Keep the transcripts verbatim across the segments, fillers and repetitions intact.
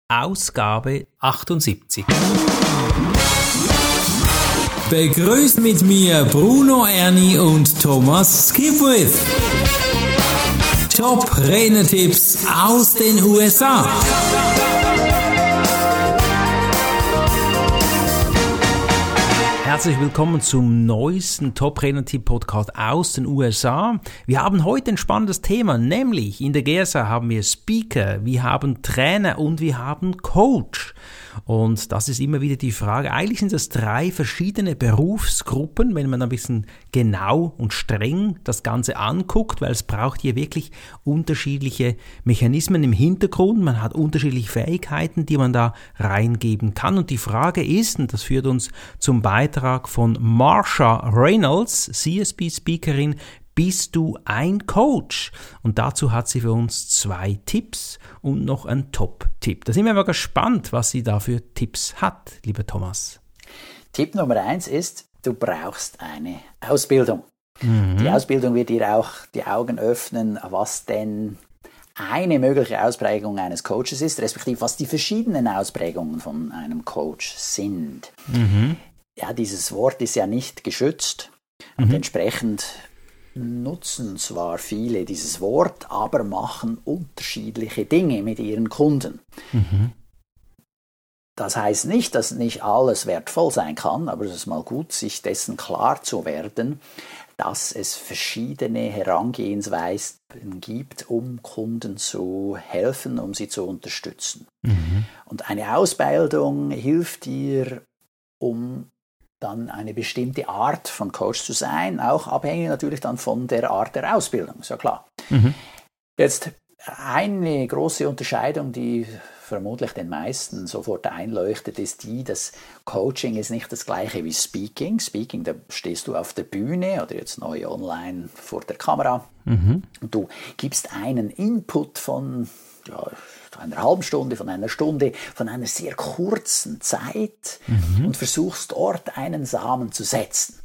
Ausgabe achtundsiebzig. Begrüßt mit mir Bruno Erni und Thomas Skipwith. Top-Renner-Tipps aus den U S A. Herzlich willkommen zum neuesten Top-Renner-Tipp-Podcast aus den U S A. Wir haben heute ein spannendes Thema, nämlich in der G S A haben wir Speaker, wir haben Trainer und wir haben Coach. Und das ist immer wieder die Frage, eigentlich sind das drei verschiedene Berufsgruppen, wenn man ein bisschen genau und streng das Ganze anguckt, weil es braucht hier wirklich unterschiedliche Mechanismen im Hintergrund, man hat unterschiedliche Fähigkeiten, die man da reingeben kann. Und die Frage ist, und das führt uns zum Beitrag von Marsha Reynolds, C S B-Speakerin, bist du ein Coach? Und dazu hat sie für uns zwei Tipps und noch einen Top-Tipp. Da sind wir mal gespannt, was sie da für Tipps hat, lieber Thomas. Tipp Nummer eins ist, du brauchst eine Ausbildung. Mhm. Die Ausbildung wird dir auch die Augen öffnen, was denn eine mögliche Ausprägung eines Coaches ist, respektive was die verschiedenen Ausprägungen von einem Coach sind. Mhm. Ja, dieses Wort ist ja nicht geschützt und mhm. entsprechend nutzen zwar viele dieses Wort, aber machen unterschiedliche Dinge mit ihren Kunden. Mhm. Das heißt nicht, dass nicht alles wertvoll sein kann, aber es ist mal gut, sich dessen klar zu werden, dass es verschiedene Herangehensweisen gibt, um Kunden zu helfen, um sie zu unterstützen. Mhm. Und eine Ausbildung hilft dir, um dann eine bestimmte Art von Coach zu sein, auch abhängig natürlich dann von der Art der Ausbildung, ist ja klar. Mhm. Jetzt eine große Unterscheidung, die vermutlich den meisten sofort einleuchtet, ist die, dass Coaching ist nicht das gleiche wie Speaking. Speaking, da stehst du auf der Bühne oder jetzt neu online vor der Kamera mhm. und du gibst einen Input von ja, einer halben Stunde, von einer Stunde, von einer sehr kurzen Zeit mhm. und versuchst dort einen Samen zu setzen.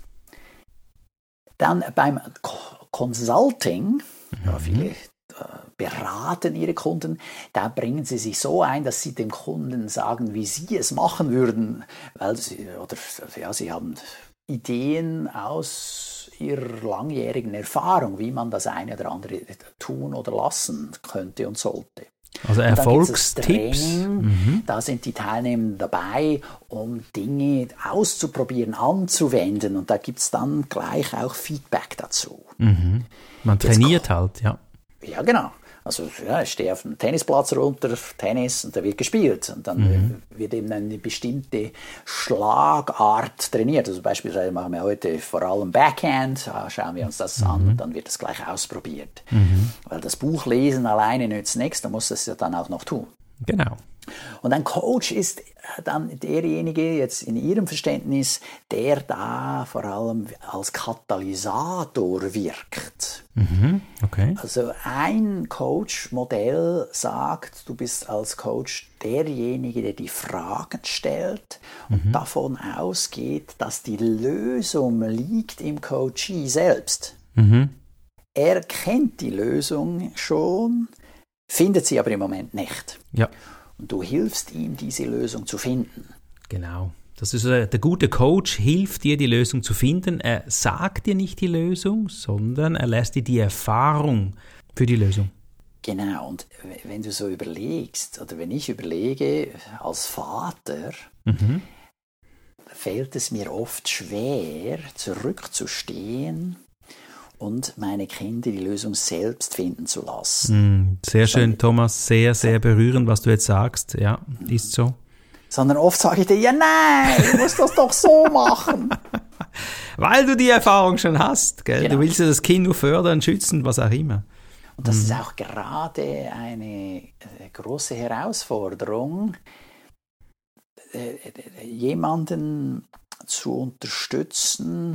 Dann beim Consulting, mhm. ja, viele äh, beraten ihre Kunden, da bringen sie sich so ein, dass sie dem Kunden sagen, wie sie es machen würden, weil sie, oder, ja, sie haben Ideen aus ihrer langjährigen Erfahrung, wie man das eine oder andere tun oder lassen könnte und sollte. Also Erfolgstipps. Mhm. Da sind die Teilnehmer dabei, um Dinge auszuprobieren, anzuwenden. Und da gibt es dann gleich auch Feedback dazu. Mhm. Man trainiert Jetzt, halt, ja. Ja, genau. Also ja, ich stehe auf dem Tennisplatz runter, Tennis, und da wird gespielt. Und dann mhm. wird eben eine bestimmte Schlagart trainiert. Also beispielsweise machen wir heute vor allem Backhand, schauen wir uns das mhm. an und dann wird das gleich ausprobiert. Mhm. Weil das Buch lesen alleine nützt nichts, da muss das ja dann auch noch tun. Genau. Und ein Coach ist dann derjenige, jetzt in Ihrem Verständnis, der da vor allem als Katalysator wirkt. Mhm, okay. Also ein Coach-Modell sagt, du bist als Coach derjenige, der die Fragen stellt und mhm. davon ausgeht, dass die Lösung liegt im Coachee selbst. Mhm. Er kennt die Lösung schon, findet sie aber im Moment nicht. Ja. Und du hilfst ihm, diese Lösung zu finden. Genau. Das ist äh, der gute Coach hilft dir, die Lösung zu finden. Er sagt dir nicht die Lösung, sondern er lässt dir die Erfahrung für die Lösung. Genau. Und wenn du so überlegst, oder wenn ich überlege, als Vater, mhm. fällt es mir oft schwer, zurückzustehen und meine Kinder die Lösung selbst finden zu lassen. Sehr schön, Thomas. Sehr, sehr berührend, was du jetzt sagst. Ja, ist so. Sondern oft sage ich dir, ja nein, du musst das doch so machen. Weil du die Erfahrung schon hast. Gell? Genau. Du willst ja das Kind nur fördern, schützen, was auch immer. Und das mhm. ist auch gerade eine große Herausforderung, jemanden zu unterstützen,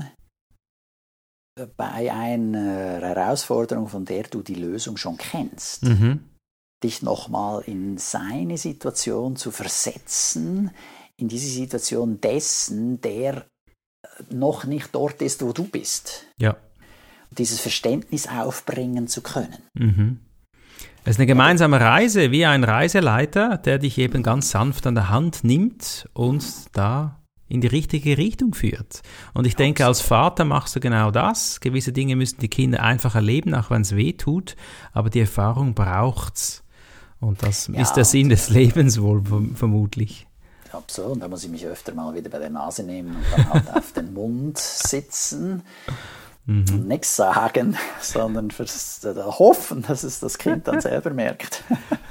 bei einer Herausforderung, von der du die Lösung schon kennst, mhm. dich nochmal in seine Situation zu versetzen, in diese Situation dessen, der noch nicht dort ist, wo du bist. Ja. Dieses Verständnis aufbringen zu können. Mhm. Es ist eine gemeinsame Reise, wie ein Reiseleiter, der dich eben ganz sanft an der Hand nimmt und da in die richtige Richtung führt. Und ich denke, als Vater machst du genau das. Gewisse Dinge müssen die Kinder einfach erleben, auch wenn es weh tut. Aber die Erfahrung braucht's. Und das ja, ist der Sinn des Lebens wohl vermutlich. Absolut. Da muss ich mich öfter mal wieder bei der Nase nehmen und dann halt auf den Mund sitzen. Mhm. Und nichts sagen, sondern fürs, äh, hoffen, dass es das Kind dann selber merkt.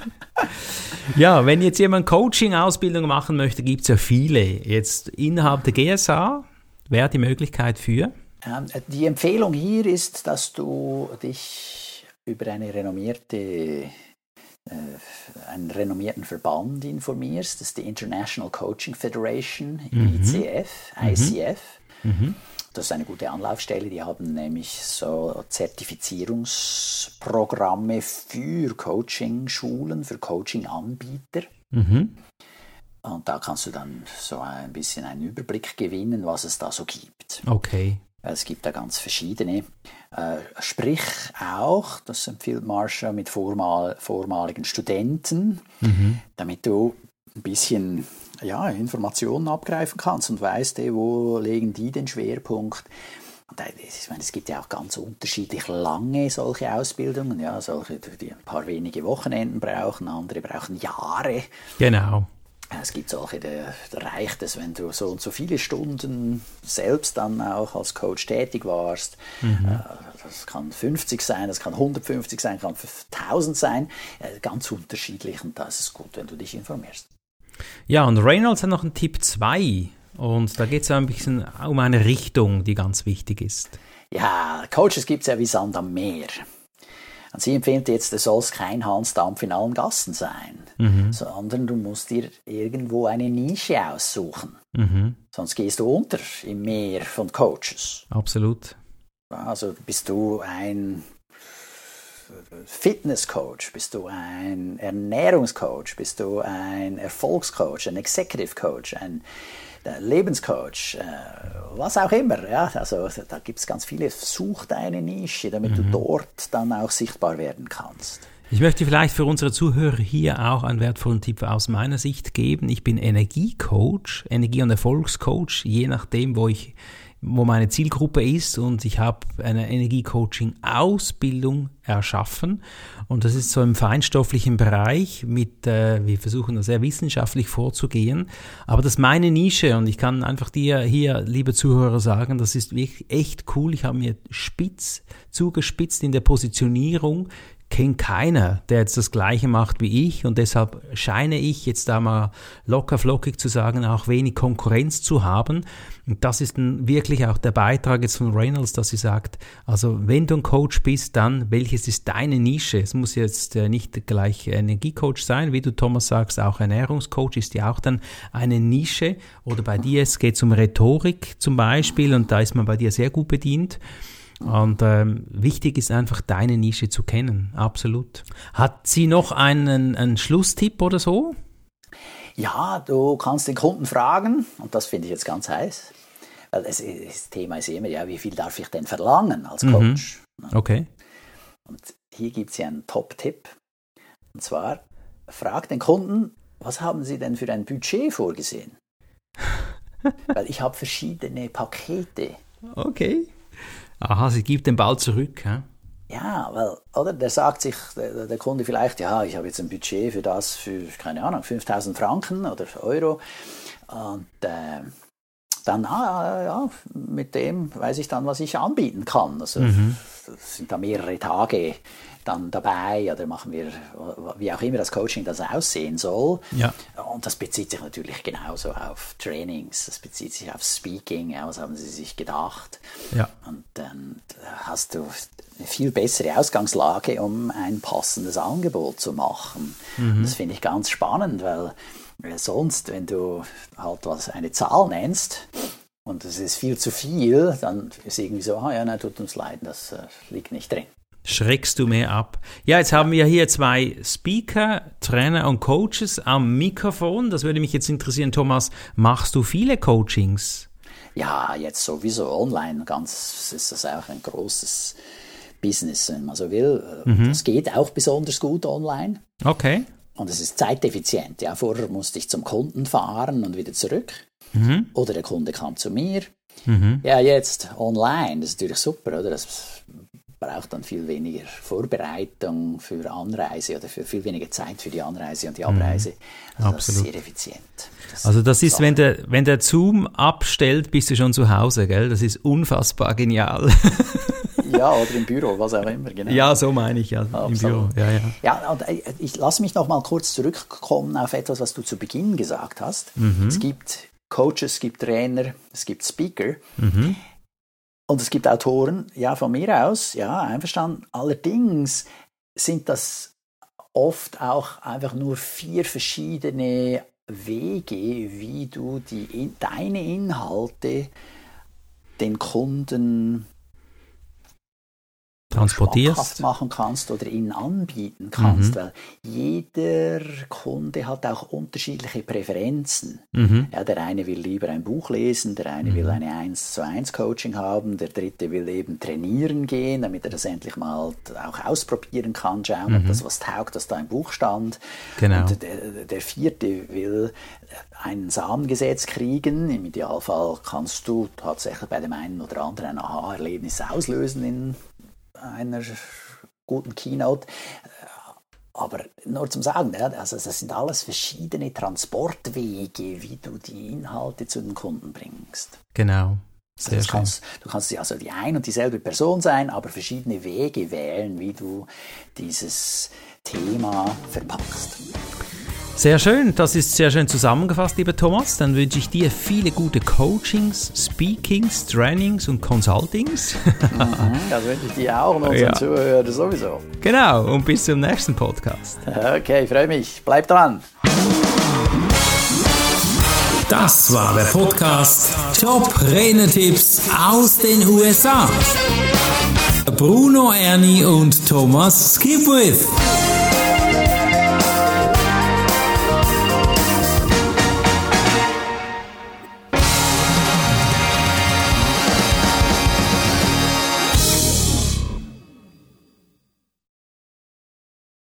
Ja, wenn jetzt jemand Coaching-Ausbildung machen möchte, gibt es ja viele. Jetzt innerhalb der G S A wäre die Möglichkeit für? Ähm, die Empfehlung hier ist, dass du dich über eine renommierte, äh, einen renommierten Verband informierst. Das ist die International Coaching Federation, mhm. I C F, I C F. Mhm. Das ist eine gute Anlaufstelle, die haben nämlich so Zertifizierungsprogramme für Coaching-Schulen, für Coaching-Anbieter. Mhm. Und da kannst du dann so ein bisschen einen Überblick gewinnen, was es da so gibt. Okay. Es gibt da ganz verschiedene. Äh, sprich auch, das empfiehlt Marsha, mit vormal, vormaligen Studenten, mhm. damit du ein bisschen ja, Informationen abgreifen kannst und weißt, ey, wo legen die den Schwerpunkt. Und ich meine, es gibt ja auch ganz unterschiedlich lange solche Ausbildungen, ja, solche, die ein paar wenige Wochenenden brauchen, andere brauchen Jahre. Genau. Es gibt solche, da, da reicht es, wenn du so und so viele Stunden selbst dann auch als Coach tätig warst. Mhm. Das kann fünfzig sein, das kann hundertfünfzig sein, kann tausend sein, ganz unterschiedlich, und da ist es gut, wenn du dich informierst. Ja, und Reynolds hat noch einen Tipp zwei, und da geht es ein bisschen um eine Richtung, die ganz wichtig ist. Ja, Coaches gibt es ja wie Sand am Meer. Und sie empfiehlt jetzt, es soll kein Hansdampf in allen Gassen sein, mhm. sondern du musst dir irgendwo eine Nische aussuchen. Mhm. Sonst gehst du unter im Meer von Coaches. Absolut. Also bist du ein Fitnesscoach, bist du ein Ernährungscoach, bist du ein Erfolgscoach, ein Executive Coach, ein Lebenscoach, äh, was auch immer. Ja? Also da gibt es ganz viele. Such deine Nische, damit mhm. du dort dann auch sichtbar werden kannst. Ich möchte vielleicht für unsere Zuhörer hier auch einen wertvollen Tipp aus meiner Sicht geben. Ich bin Energiecoach, Energie- und Erfolgscoach, je nachdem, wo ich wo meine Zielgruppe ist, und ich habe eine Energie-Coaching-Ausbildung erschaffen, und das ist so im feinstofflichen Bereich mit, äh, wir versuchen da sehr wissenschaftlich vorzugehen, aber das ist meine Nische, und ich kann einfach dir hier, liebe Zuhörer, sagen, das ist wirklich echt cool. Ich habe mir spitz zugespitzt in der Positionierung, kennt keiner, der jetzt das Gleiche macht wie ich, und deshalb scheine ich jetzt da mal locker flockig zu sagen, auch wenig Konkurrenz zu haben. Und das ist ein, wirklich auch der Beitrag jetzt von Reynolds, dass sie sagt, also wenn du ein Coach bist, dann welches ist deine Nische? Es muss jetzt äh, nicht gleich Energiecoach sein, wie du, Thomas, sagst, auch Ernährungscoach ist ja auch dann eine Nische. Oder bei dir, es geht um Rhetorik zum Beispiel, und da ist man bei dir sehr gut bedient. Und ähm, wichtig ist einfach, deine Nische zu kennen, absolut. Hat sie noch einen, einen Schlusstipp oder so? Ja, du kannst den Kunden fragen, und das finde ich jetzt ganz heiß. Weil das, das Thema ist immer, ja, wie viel darf ich denn verlangen als Coach? Mhm. Okay. Und hier gibt es ja einen Top-Tipp. Und zwar, frag den Kunden, was haben Sie denn für ein Budget vorgesehen? Weil ich habe verschiedene Pakete. Okay. Aha, sie gibt den Ball zurück, hä? Ja, weil, oder, der sagt sich, der, der Kunde vielleicht, ja, ich habe jetzt ein Budget für das, für, keine Ahnung, fünftausend Franken oder Euro. Und äh, dann, ah, ja, mit dem weiß ich dann, was ich anbieten kann. Also mhm. sind da mehrere Tage dann dabei, oder machen wir, wie auch immer das Coaching das aussehen soll. Ja. Und das bezieht sich natürlich genauso auf Trainings, das bezieht sich auf Speaking, ja, was haben Sie sich gedacht? Ja. Und dann hast du eine viel bessere Ausgangslage, um ein passendes Angebot zu machen. Mhm. Das finde ich ganz spannend, weil sonst, wenn du halt was eine Zahl nennst, und es ist viel zu viel, dann ist irgendwie so, ah ja, nein, tut uns leid, das äh, liegt nicht drin. Schreckst du mehr ab. Ja, jetzt haben wir hier zwei Speaker, Trainer und Coaches am Mikrofon. Das würde mich jetzt interessieren, Thomas, machst du viele Coachings? Ja, jetzt sowieso online. Ganz ist das auch ein großes Business, wenn man so will. Mhm. Das geht auch besonders gut online. Okay. Und es ist zeiteffizient. Ja, vorher musste ich zum Kunden fahren und wieder zurück. Mhm. Oder der Kunde kam zu mir. Mhm. Ja, jetzt online, das ist natürlich super, oder? Das braucht dann viel weniger Vorbereitung für Anreise oder für viel weniger Zeit für die Anreise und die Abreise. Also das ist sehr effizient. Das also das ist, wenn der, wenn der Zoom abstellt, bist du schon zu Hause, gell? Das ist unfassbar genial. Ja, oder im Büro, was auch immer, genau. Ja, so meine ich, ja, Absolut. im Büro. Ja, ja. Ja, und ich lasse mich noch mal kurz zurückkommen auf etwas, was du zu Beginn gesagt hast. Mhm. Es gibt Coaches, es gibt Trainer, es gibt Speaker. Mhm. Und es gibt Autoren, ja, von mir aus, ja, einverstanden. Allerdings sind das oft auch einfach nur vier verschiedene Wege, wie du die, deine Inhalte den Kunden transportierst, machen kannst oder ihnen anbieten kannst, mhm. weil jeder Kunde hat auch unterschiedliche Präferenzen. Mhm. Ja, der eine will lieber ein Buch lesen, der eine mhm. will eine eins zu eins Coaching haben, der dritte will eben trainieren gehen, damit er das endlich mal auch ausprobieren kann, schauen, mhm. ob das was taugt, dass da im Buch stand. Genau. Und der, der vierte will ein Samengesetz kriegen. Im Idealfall kannst du tatsächlich bei dem einen oder anderen ein Aha-Erlebnis auslösen in einer guten Keynote. Aber nur zum Sagen, also das sind alles verschiedene Transportwege, wie du die Inhalte zu den Kunden bringst. Genau. Sehr also kannst, du kannst also die ein und dieselbe Person sein, aber verschiedene Wege wählen, wie du dieses Thema verpackst. Sehr schön, das ist sehr schön zusammengefasst, lieber Thomas. Dann wünsche ich dir viele gute Coachings, Speakings, Trainings und Consultings. Mhm, das wünsche ich dir auch und unseren ja. Zuhörern sowieso. Genau, und bis zum nächsten Podcast. Okay, freue mich. Bleib dran. Das war der Podcast Top-Renner-Tipps aus den U S A. Bruno Erni und Thomas Skipwith.